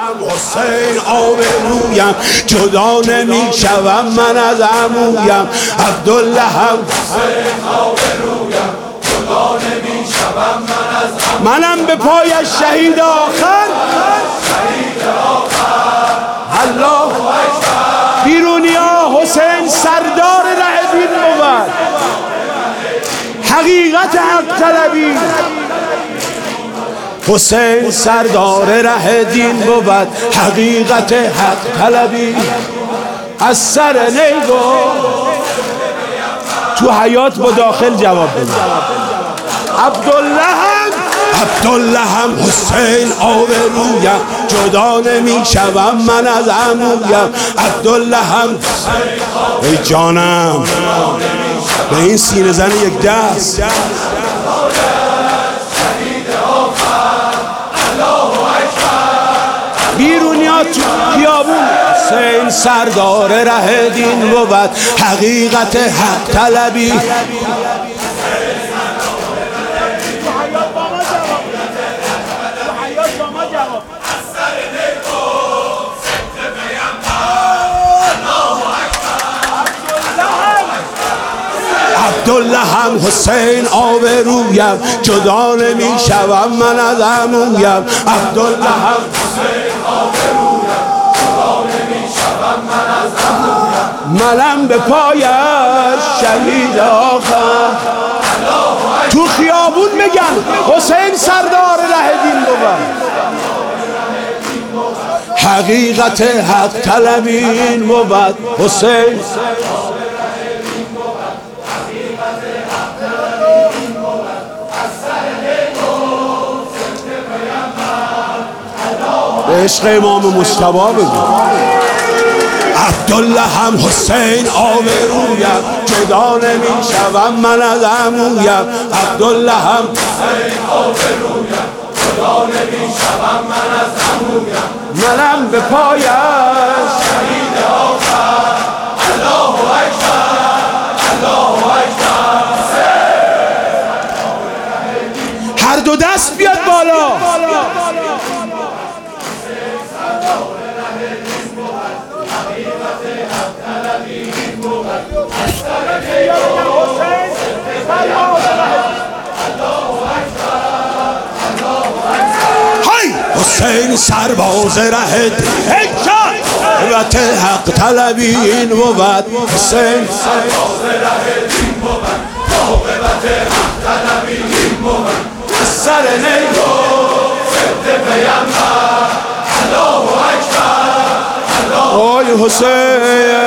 حسین آبرویم جدا نمیشوم من از عمویم عبدالله هم حسین آبرویم جدا نمیشوم من از عمویم منم به پایش شهید آخر الله اکبر بیرونیا حسین سردار ره دین بود حقیقت حق طلبی حسین سردار ره دین بود حقیقت حق طلبی از سر نیگو تو حیات با داخل جواب بده عبدالله هم حسین آبرویم جدا نمیشوم من از عمویم عبدالله هم ای جانم به این سینه زن یک دست بیرونیا تو خیابون حسین سردار ره دین بود حقیقت حق طلبی عبدالله هم حسین آبرویم جدا نمیشوم من از عمویم عبدالله هم حسین آبرویم جدا نمیشوم من از عمویم منم به پایش شهید آخر تو خیابون میگن حسین سردار ره دین بود حقیقت حق طلبین بود حسین به عشق امام مجتبی بگو عبدالله هم حسین آبرویم جدا نمیشوم من از عمویم عبدالله هم حسین آبرویم جدا نمیشوم من از عمویم منم به پایش شهید آخر الله اکبر الله اکبر هر دو دست بیاد بالا حسین سرباز ره حقیقت حق طلبی این بود حسین سرباز ره دین بود حقیقت حق طلبی این بود از سر نیگو ضد پیامبر الله اکبر آی حسین